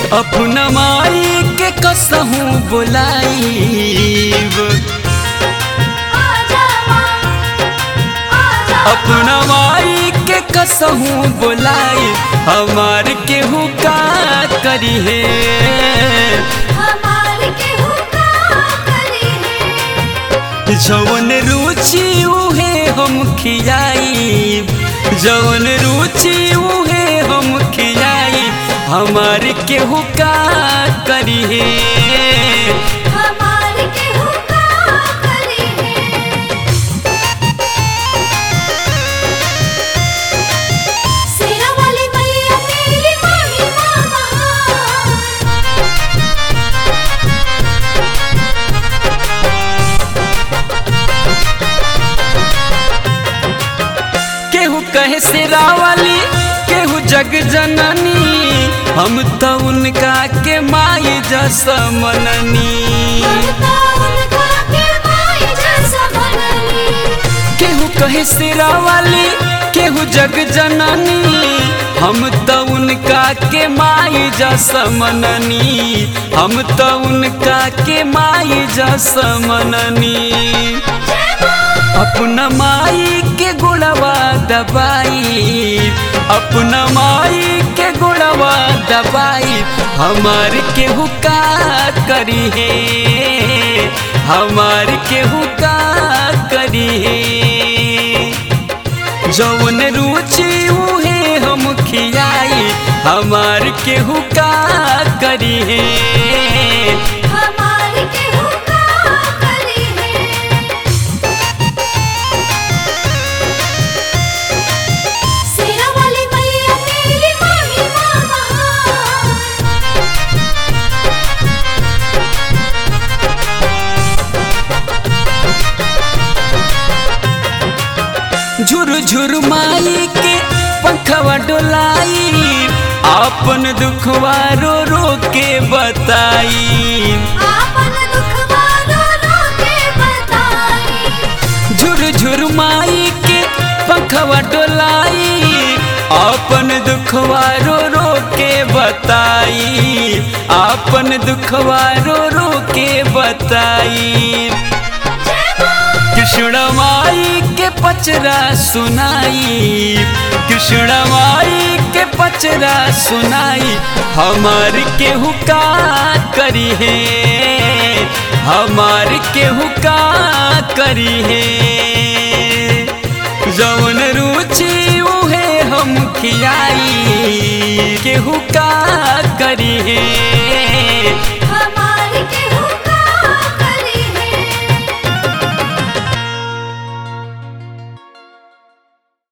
अपना माई के कसहूँ बुलाईब, अपना माई के कसहूँ बुलाई, हमार केहू का करी है, जवन रुचि उहे हम खियाई, जवन रुचि उहे हम खियाई, हमार केहू का करी है, कहे सिरावाली केहू जग जननी, हम तो उनका के माई जैसा मननी, केहू कहे सिरावाली केहू जग जननी, हम तो उनका के माई जैसा मननी, हम तो उनका के माई जैसा मननी, अपना माई के गुणवा दबाई, अपना माई के गुणवा दबाई, हमार केहू का करी है, हमार केहू का करी है, जवन रुचि उहे हम खियाई, हमार केहू का करी है, झुर झुर माई के पंखवा डोलाई, आपन दुखवा रो रो के बताई, झुर झुर माई के पंखवा डोलाई, आपन दुखवा रो रो के बताई, आपन दुखवा रो रो के बताई, कृष्ण माई के पचरा सुनाई, कृष्ण माई के पचरा सुनाई, हमार केहू का करी है, हमार केहू का करी है, जवन रुचि उहे हम खियाई, केहू का करी है।